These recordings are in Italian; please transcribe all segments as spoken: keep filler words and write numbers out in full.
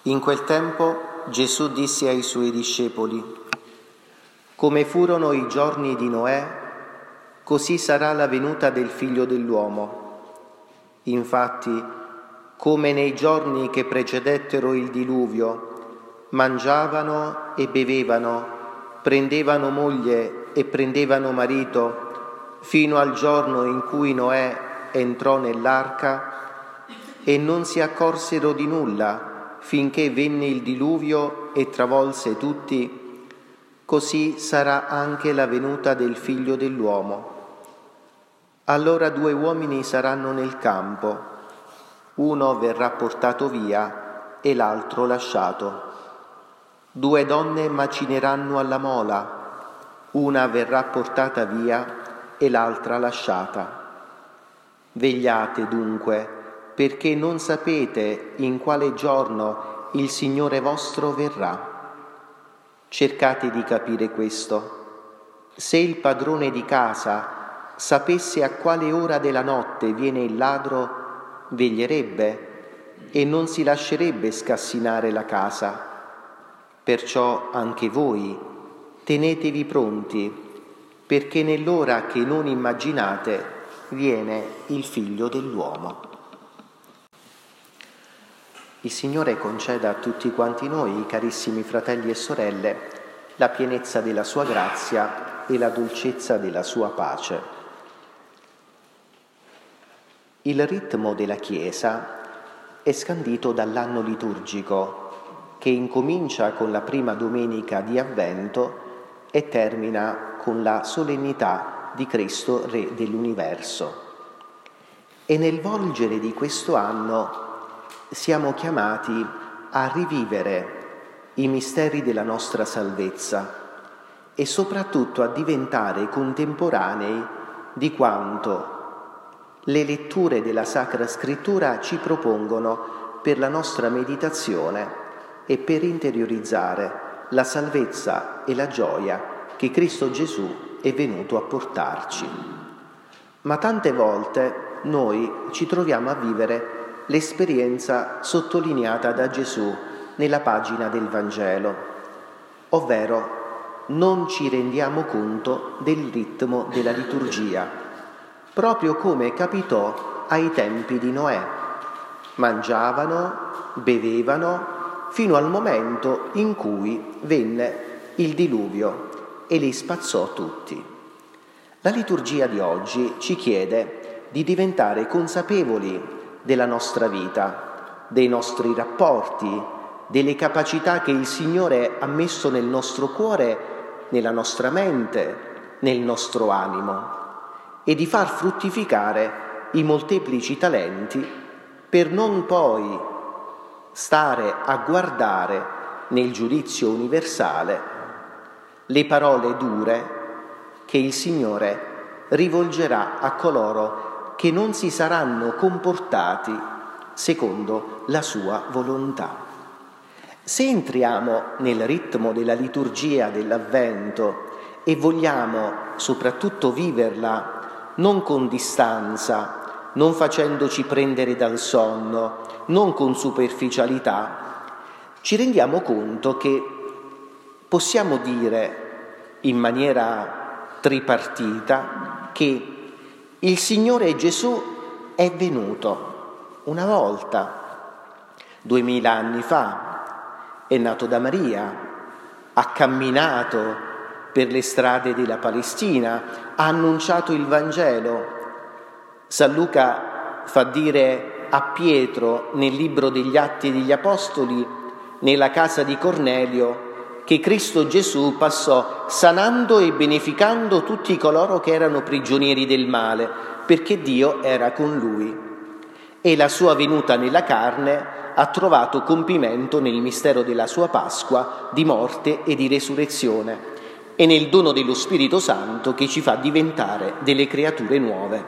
In quel tempo Gesù disse ai suoi discepoli: come furono i giorni di Noè, così sarà la venuta del Figlio dell'uomo. Infatti, come nei giorni che precedettero il diluvio, mangiavano e bevevano, prendevano moglie e prendevano marito, fino al giorno in cui Noè entrò nell'arca, e non si accorsero di nulla finché venne il diluvio e travolse tutti, così sarà anche la venuta del Figlio dell'uomo. Allora due uomini saranno nel campo, uno verrà portato via e l'altro lasciato. Due donne macineranno alla mola, una verrà portata via e l'altra lasciata. Vegliate dunque, perché non sapete in quale giorno il Signore vostro verrà. Cercate di capire questo. Se il padrone di casa sapesse a quale ora della notte viene il ladro, veglierebbe e non si lascerebbe scassinare la casa. Perciò anche voi tenetevi pronti, perché nell'ora che non immaginate viene il Figlio dell'uomo. Il Signore conceda a tutti quanti noi, carissimi fratelli e sorelle, la pienezza della sua grazia e la dolcezza della sua pace. Il ritmo della Chiesa è scandito dall'anno liturgico, che incomincia con la prima domenica di Avvento e termina con la solennità di Cristo, Re dell'universo. E nel volgere di questo anno siamo chiamati a rivivere i misteri della nostra salvezza e soprattutto a diventare contemporanei di quanto le letture della Sacra Scrittura ci propongono per la nostra meditazione e per interiorizzare la salvezza e la gioia che Cristo Gesù è venuto a portarci. Ma tante volte noi ci troviamo a vivere l'esperienza sottolineata da Gesù nella pagina del Vangelo, ovvero non ci rendiamo conto del ritmo della liturgia, proprio come capitò ai tempi di Noè. Mangiavano, bevevano, fino al momento in cui venne il diluvio e li spazzò tutti. La liturgia di oggi ci chiede di diventare consapevoli della nostra vita, dei nostri rapporti, delle capacità che il Signore ha messo nel nostro cuore, nella nostra mente, nel nostro animo, e di far fruttificare i molteplici talenti per non poi stare a guardare nel giudizio universale le parole dure che il Signore rivolgerà a coloro che non si saranno comportati secondo la sua volontà. Se entriamo nel ritmo della liturgia dell'Avvento e vogliamo soprattutto viverla non con distanza, non facendoci prendere dal sonno, non con superficialità, ci rendiamo conto che possiamo dire in maniera tripartita che il Signore Gesù è venuto una volta, duemila anni fa, è nato da Maria, ha camminato per le strade della Palestina, ha annunciato il Vangelo. San Luca fa dire a Pietro nel libro degli Atti degli Apostoli, nella casa di Cornelio, che Cristo Gesù passò sanando e beneficando tutti coloro che erano prigionieri del male, perché Dio era con lui. E la sua venuta nella carne ha trovato compimento nel mistero della sua Pasqua, di morte e di resurrezione, e nel dono dello Spirito Santo che ci fa diventare delle creature nuove.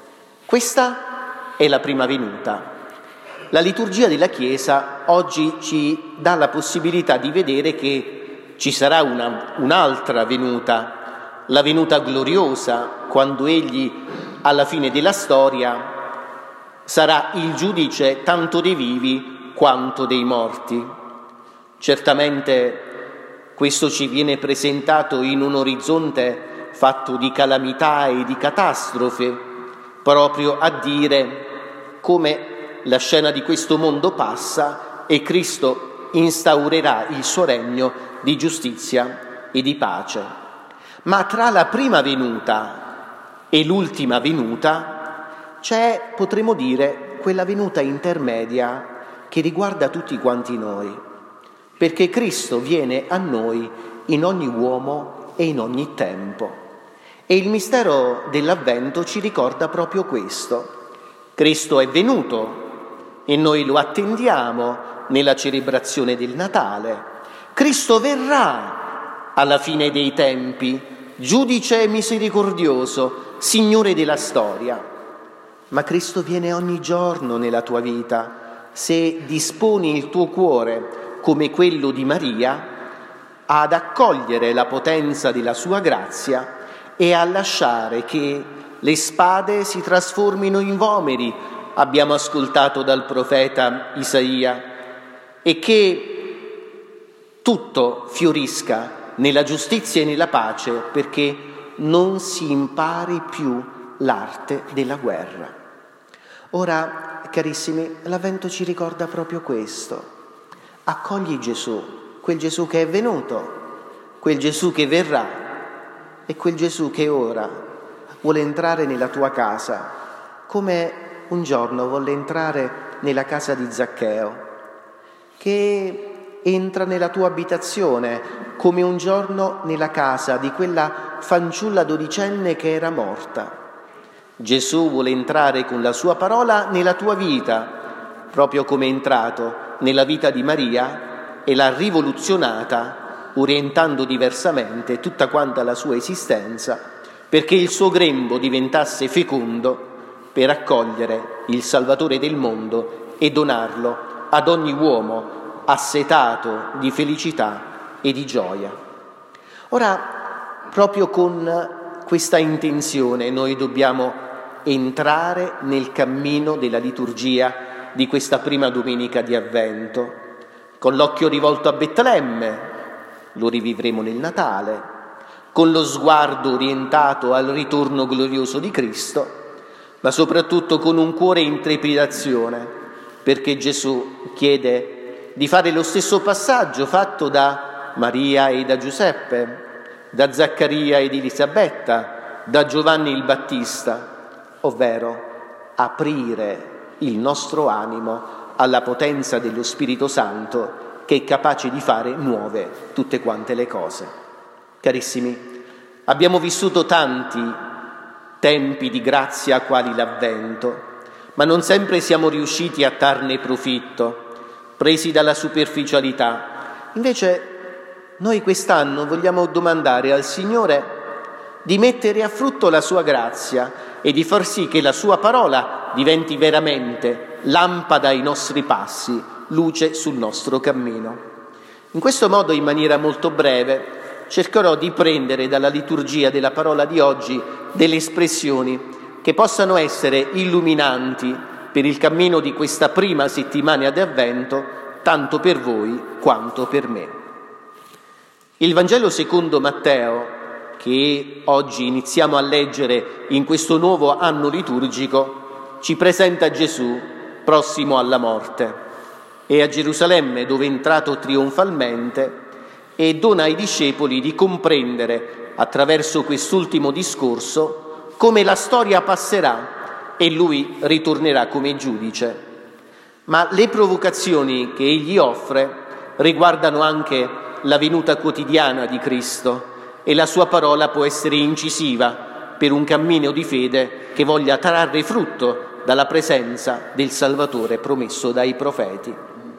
Questa è la prima venuta. La liturgia della Chiesa oggi ci dà la possibilità di vedere che ci sarà una, un'altra venuta, la venuta gloriosa, quando Egli, alla fine della storia, sarà il giudice tanto dei vivi quanto dei morti. Certamente questo ci viene presentato in un orizzonte fatto di calamità e di catastrofe, proprio a dire come la scena di questo mondo passa e Cristo instaurerà il suo regno di giustizia e di pace. Ma tra la prima venuta e l'ultima venuta c'è, potremmo dire, quella venuta intermedia che riguarda tutti quanti noi, perché Cristo viene a noi in ogni uomo e in ogni tempo. E il mistero dell'Avvento ci ricorda proprio questo. Cristo è venuto e noi lo attendiamo nella celebrazione del Natale. Cristo verrà alla fine dei tempi, giudice misericordioso, Signore della storia. Ma Cristo viene ogni giorno nella tua vita, se disponi il tuo cuore come quello di Maria, ad accogliere la potenza della sua grazia e a lasciare che le spade si trasformino in vomeri, abbiamo ascoltato dal profeta Isaia, e che tutto fiorisca nella giustizia e nella pace, perché non si impari più l'arte della guerra. Ora, carissimi, l'Avvento ci ricorda proprio questo. Accogli Gesù, quel Gesù che è venuto, quel Gesù che verrà e quel Gesù che ora vuole entrare nella tua casa, come un giorno volle entrare nella casa di Zaccheo, che entra nella tua abitazione, come un giorno nella casa di quella fanciulla dodicenne che era morta. Gesù vuole entrare con la sua parola nella tua vita, proprio come è entrato nella vita di Maria e l'ha rivoluzionata, orientando diversamente tutta quanta la sua esistenza, perché il suo grembo diventasse fecondo per accogliere il Salvatore del mondo e donarlo ad ogni uomo assetato di felicità e di gioia. Ora, proprio con questa intenzione noi dobbiamo entrare nel cammino della liturgia di questa prima domenica di Avvento, con l'occhio rivolto a Betlemme, lo rivivremo nel Natale, con lo sguardo orientato al ritorno glorioso di Cristo, ma soprattutto con un cuore in trepidazione, perché Gesù chiede di fare lo stesso passaggio fatto da Maria e da Giuseppe, da Zaccaria ed Elisabetta, da Giovanni il Battista, ovvero aprire il nostro animo alla potenza dello Spirito Santo, che è capace di fare nuove tutte quante le cose. Carissimi, abbiamo vissuto tanti tempi di grazia quali l'Avvento, ma non sempre siamo riusciti a trarne profitto, presi dalla superficialità. Invece noi quest'anno vogliamo domandare al Signore di mettere a frutto la sua grazia e di far sì che la sua parola diventi veramente lampada ai nostri passi, luce sul nostro cammino. In questo modo, in maniera molto breve, cercherò di prendere dalla liturgia della parola di oggi delle espressioni che possano essere illuminanti per il cammino di questa prima settimana di Avvento, tanto per voi quanto per me. Il Vangelo secondo Matteo, che oggi iniziamo a leggere in questo nuovo anno liturgico, ci presenta Gesù prossimo alla morte e a Gerusalemme, dove è entrato trionfalmente, e dona ai discepoli di comprendere attraverso quest'ultimo discorso come la storia passerà e lui ritornerà come giudice. Ma le provocazioni che egli offre riguardano anche la venuta quotidiana di Cristo, e la sua parola può essere incisiva per un cammino di fede che voglia trarre frutto dalla presenza del Salvatore promesso dai profeti.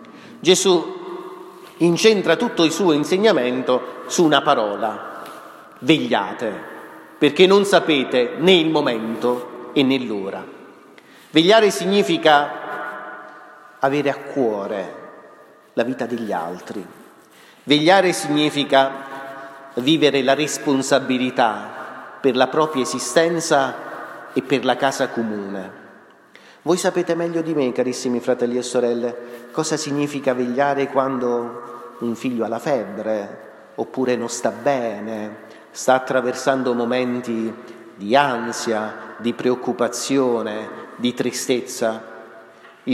Gesù incentra tutto il suo insegnamento su una parola: vegliate, perché non sapete né il momento e né l'ora. Vegliare significa avere a cuore la vita degli altri. Vegliare significa vivere la responsabilità per la propria esistenza e per la casa comune. Voi sapete meglio di me, carissimi fratelli e sorelle, cosa significa vegliare quando un figlio ha la febbre, oppure non sta bene, sta attraversando momenti di ansia, di preoccupazione, di tristezza. Il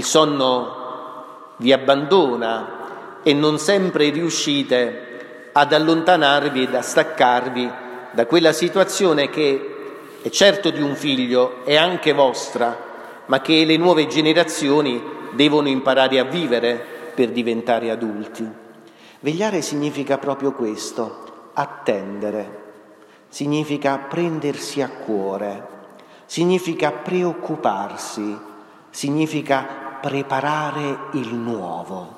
sonno vi abbandona e non sempre riuscite ad allontanarvi ed a staccarvi da quella situazione che è certo di un figlio, è anche vostra, ma che le nuove generazioni devono imparare a vivere per diventare adulti. Vegliare significa proprio questo, attendere, significa prendersi a cuore, significa preoccuparsi, significa preparare il nuovo.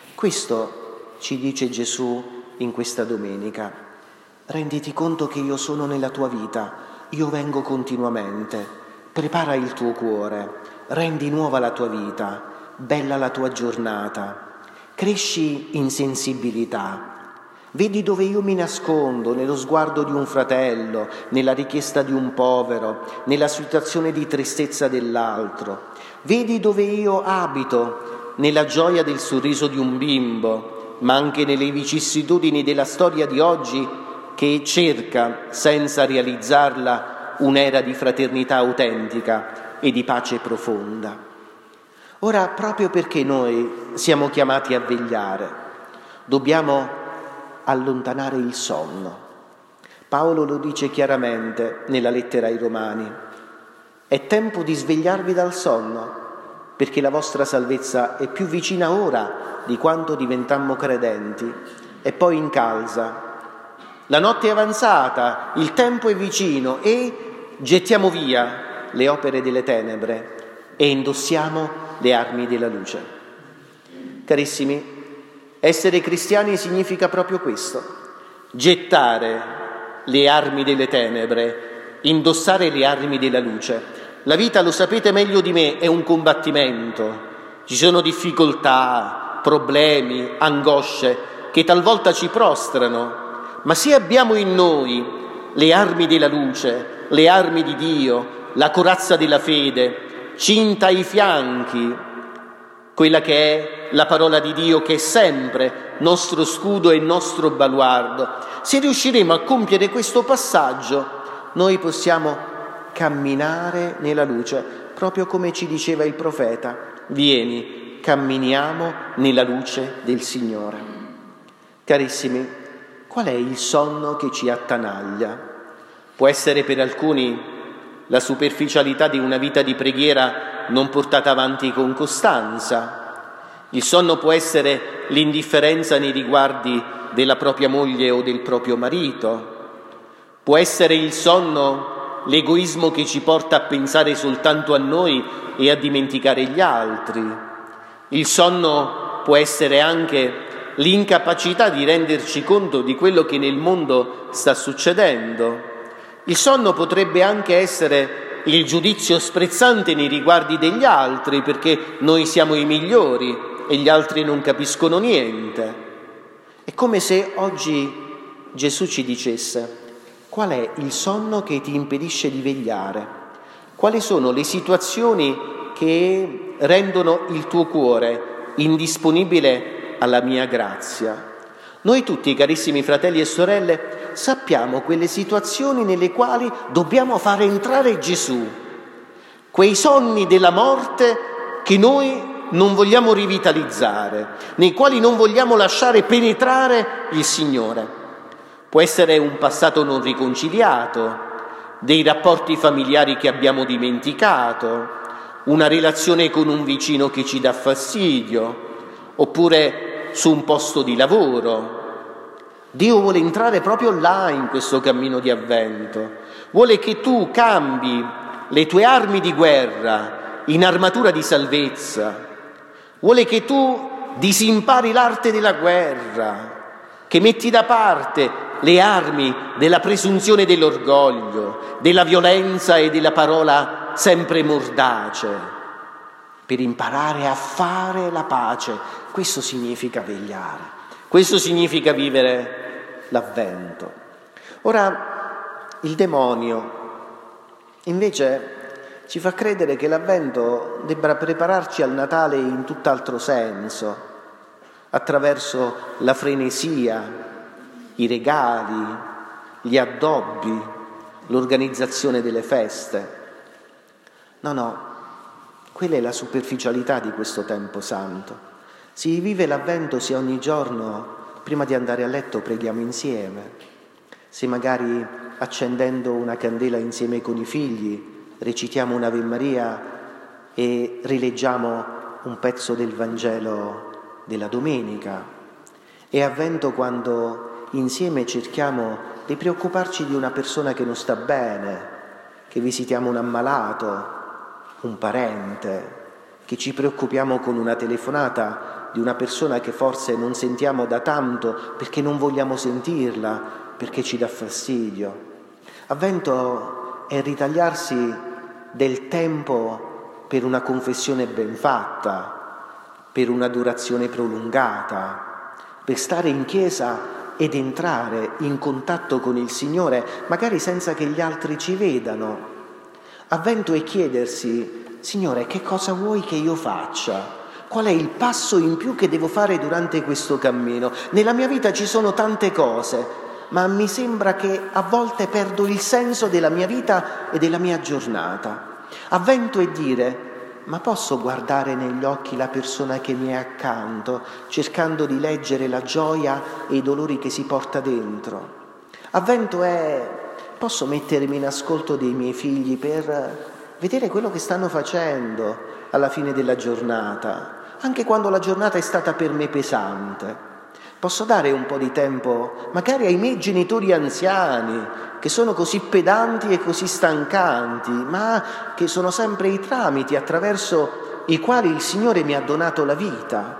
Questo ci dice Gesù in questa domenica. Renditi conto che io sono nella tua vita, io vengo continuamente, prepara il tuo cuore, rendi nuova la tua vita, bella la tua giornata, cresci in sensibilità. Vedi dove io mi nascondo, nello sguardo di un fratello, nella richiesta di un povero, nella situazione di tristezza dell'altro. Vedi dove io abito, nella gioia del sorriso di un bimbo, ma anche nelle vicissitudini della storia di oggi che cerca, senza realizzarla, un'era di fraternità autentica e di pace profonda. Ora, proprio perché noi siamo chiamati a vegliare, dobbiamo allontanare il sonno. Paolo lo dice chiaramente nella lettera ai Romani. È tempo di svegliarvi dal sonno, perché la vostra salvezza è più vicina ora di quando diventammo credenti. E poi incalza. La notte è avanzata, il tempo è vicino e gettiamo via le opere delle tenebre e indossiamo le armi della luce. Carissimi, essere cristiani significa proprio questo, gettare le armi delle tenebre, indossare le armi della luce. La vita, lo sapete meglio di me, è un combattimento. Ci sono difficoltà, problemi, angosce che talvolta ci prostrano, ma se abbiamo in noi le armi della luce, le armi di Dio, la corazza della fede, cinta ai fianchi, quella che è la parola di Dio, che è sempre nostro scudo e nostro baluardo, se riusciremo a compiere questo passaggio, noi possiamo camminare nella luce, proprio come ci diceva il profeta: vieni, camminiamo nella luce del Signore. Carissimi, qual è il sonno che ci attanaglia? Può essere per alcuni la superficialità di una vita di preghiera non portata avanti con costanza. Il sonno può essere l'indifferenza nei riguardi della propria moglie o del proprio marito. Può essere il sonno l'egoismo che ci porta a pensare soltanto a noi e a dimenticare gli altri. Il sonno può essere anche l'incapacità di renderci conto di quello che nel mondo sta succedendo. Il sonno potrebbe anche essere il giudizio sprezzante nei riguardi degli altri, perché noi siamo i migliori e gli altri non capiscono niente. È come se oggi Gesù ci dicesse: qual è il sonno che ti impedisce di vegliare? Quali sono le situazioni che rendono il tuo cuore indisponibile alla mia grazia? Noi tutti, carissimi fratelli e sorelle, sappiamo quelle situazioni nelle quali dobbiamo fare entrare Gesù, quei sonni della morte che noi non vogliamo rivitalizzare, nei quali non vogliamo lasciare penetrare il Signore. Può essere un passato non riconciliato, dei rapporti familiari che abbiamo dimenticato, una relazione con un vicino che ci dà fastidio, oppure su un posto di lavoro. Dio vuole entrare proprio là in questo cammino di avvento. Vuole che tu cambi le tue armi di guerra in armatura di salvezza. Vuole che tu disimpari l'arte della guerra, che metti da parte le armi della presunzione e dell'orgoglio, della violenza e della parola sempre mordace, per imparare a fare la pace. Questo significa vegliare, questo significa vivere l'avvento. Ora, il demonio invece ci fa credere che l'avvento debba prepararci al Natale in tutt'altro senso. attraverso la frenesia, i regali, gli addobbi, l'organizzazione delle feste. No, no, quella è la superficialità di questo tempo santo. Si vive l'Avvento se ogni giorno, prima di andare a letto, preghiamo insieme, se magari accendendo una candela insieme con i figli recitiamo un'Ave Maria e rileggiamo un pezzo del Vangelo della domenica. È Avvento quando insieme cerchiamo di preoccuparci di una persona che non sta bene, che visitiamo un ammalato, un parente, che ci preoccupiamo con una telefonata di una persona che forse non sentiamo da tanto perché non vogliamo sentirla, perché ci dà fastidio. Avvento è ritagliarsi del tempo per una confessione ben fatta, per un'adorazione prolungata, per stare in chiesa ed entrare in contatto con il Signore, magari senza che gli altri ci vedano. Avvento è chiedersi: Signore, che cosa vuoi che io faccia? Qual è il passo in più che devo fare durante questo cammino? Nella mia vita ci sono tante cose, ma mi sembra che a volte perdo il senso della mia vita e della mia giornata. Avvento è dire: ma posso guardare negli occhi la persona che mi è accanto, cercando di leggere la gioia e i dolori che si porta dentro? Avvento è: posso mettermi in ascolto dei miei figli per vedere quello che stanno facendo alla fine della giornata, anche quando la giornata è stata per me pesante. Posso dare un po' di tempo magari ai miei genitori anziani, che sono così pedanti e così stancanti, ma che sono sempre i tramiti attraverso i quali il Signore mi ha donato la vita.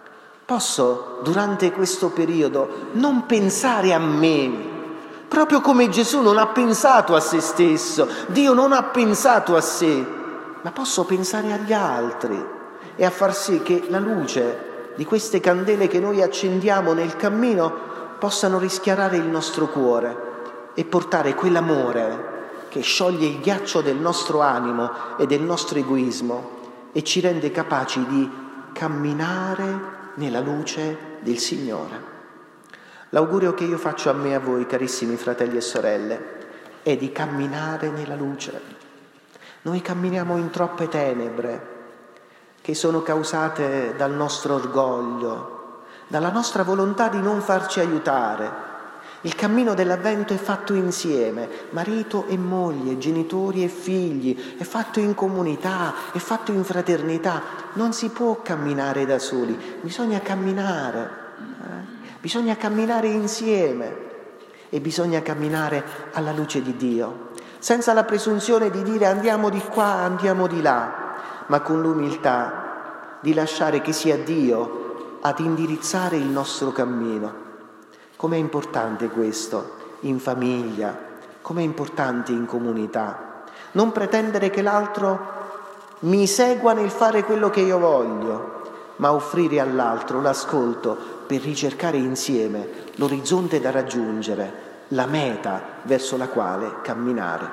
Posso, durante questo periodo, non pensare a me, proprio come Gesù non ha pensato a se stesso, Dio non ha pensato a sé, ma posso pensare agli altri e a far sì che la luce di queste candele che noi accendiamo nel cammino possano rischiarare il nostro cuore e portare quell'amore che scioglie il ghiaccio del nostro animo e del nostro egoismo e ci rende capaci di camminare nella luce del Signore. L'augurio che io faccio a me e a voi, carissimi fratelli e sorelle, è di camminare nella luce. Noi camminiamo in troppe tenebre che sono causate dal nostro orgoglio, dalla nostra volontà di non farci aiutare. Il cammino dell'Avvento è fatto insieme, marito e moglie, genitori e figli, è fatto in comunità, è fatto in fraternità. Non si può camminare da soli, bisogna camminare, eh? bisogna camminare insieme e bisogna camminare alla luce di Dio, senza la presunzione di dire andiamo di qua, andiamo di là, ma con l'umiltà di lasciare che sia Dio ad indirizzare il nostro cammino. Com'è importante questo in famiglia, com'è importante in comunità. Non pretendere che l'altro mi segua nel fare quello che io voglio, ma offrire all'altro l'ascolto per ricercare insieme l'orizzonte da raggiungere, la meta verso la quale camminare.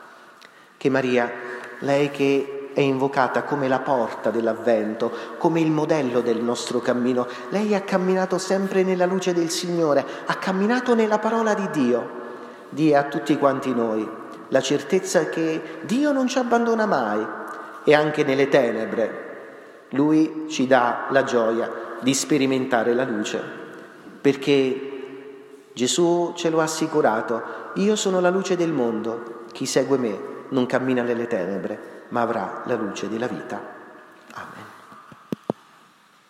Che Maria, lei che è invocata come la porta dell'Avvento, come il modello del nostro cammino. Lei ha camminato sempre nella luce del Signore, ha camminato nella parola di Dio. Dia a tutti quanti noi la certezza che Dio non ci abbandona mai e anche nelle tenebre Lui ci dà la gioia di sperimentare la luce, perché Gesù ce lo ha assicurato: io sono la luce del mondo, chi segue me non cammina nelle tenebre, ma avrà la luce della vita. Amen.